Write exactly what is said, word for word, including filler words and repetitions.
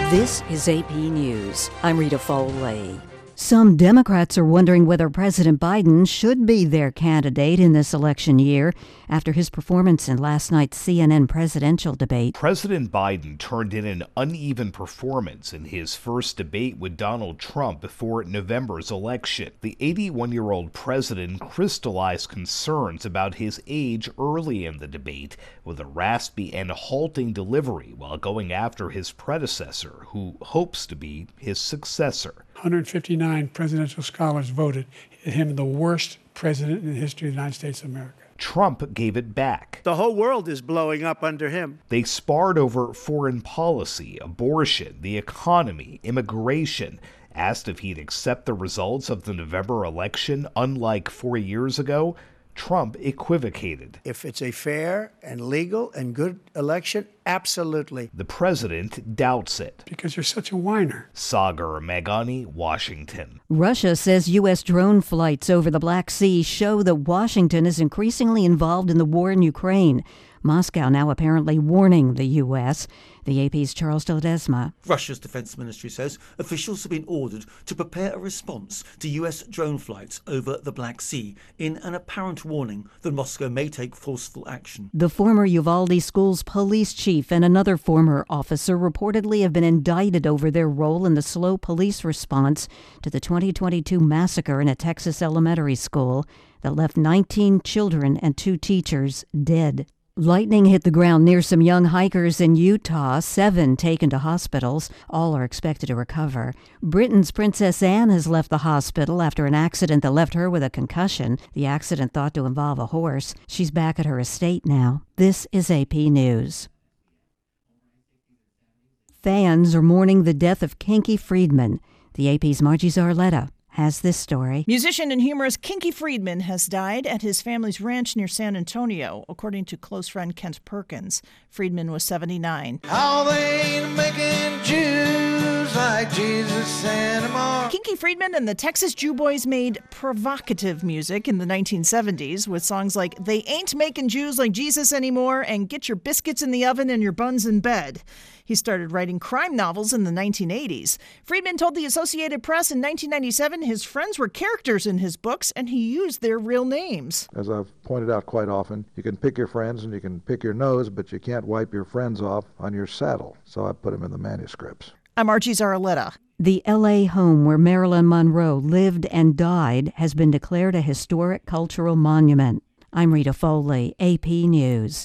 This is A P News. I'm Rita Foley. Some Democrats are wondering whether President Biden should be their candidate in this election year after his performance in last night's C N N presidential debate. President Biden turned in an uneven performance in his first debate with Donald Trump before November's election. The eighty-one-year-old president crystallized concerns about his age early in the debate with a raspy and halting delivery while going after his predecessor, who hopes to be his successor. one hundred fifty-nine presidential scholars voted him the worst president in the history of the United States of America. Trump gave it back. The whole world is blowing up under him. They sparred over foreign policy, abortion, the economy, immigration. Asked if he'd accept the results of the November election, unlike four years ago, Trump equivocated. If it's a fair and legal and good election, absolutely. The president doubts it. Because you're such a whiner. Sagar Meghani, Washington. Russia says U S drone flights over the Black Sea show that Washington is increasingly involved in the war in Ukraine. Moscow now apparently warning the U S. The A P's Charles Ledesma. Russia's defense ministry says officials have been ordered to prepare a response to U S drone flights over the Black Sea in an apparent warning that Moscow may take forceful action. The former Uvalde School's police chief and another former officer reportedly have been indicted over their role in the slow police response to the twenty twenty-two massacre in a Texas elementary school that left nineteen children and two teachers dead. Lightning hit the ground near some young hikers in Utah, seven taken to hospitals. All are expected to recover. Britain's Princess Anne has left the hospital after an accident that left her with a concussion. The accident thought to involve a horse. She's back at her estate now. This is A P News. Fans are mourning the death of Kinky Friedman. The A P's Margie Zarletta has this story. Musician and humorist Kinky Friedman has died at his family's ranch near San Antonio, according to close friend Kent Perkins. Friedman was seventy-nine. How they ain't making Jews like Jesus anymore. Kinky Friedman and the Texas Jew Boys made provocative music in the nineteen seventies with songs like They Ain't Making Jews Like Jesus Anymore and Get Your Biscuits in the Oven and Your Buns in Bed. He started writing crime novels in the nineteen eighties. Friedman told the Associated Press in nineteen ninety-seven his friends were characters in his books and he used their real names. As I've pointed out quite often, you can pick your friends and you can pick your nose, but you can't wipe your friends off on your saddle. So I put them in the manuscripts. I'm Margie Zarletta. The L A home where Marilyn Monroe lived and died has been declared a historic cultural monument. I'm Rita Foley, A P News.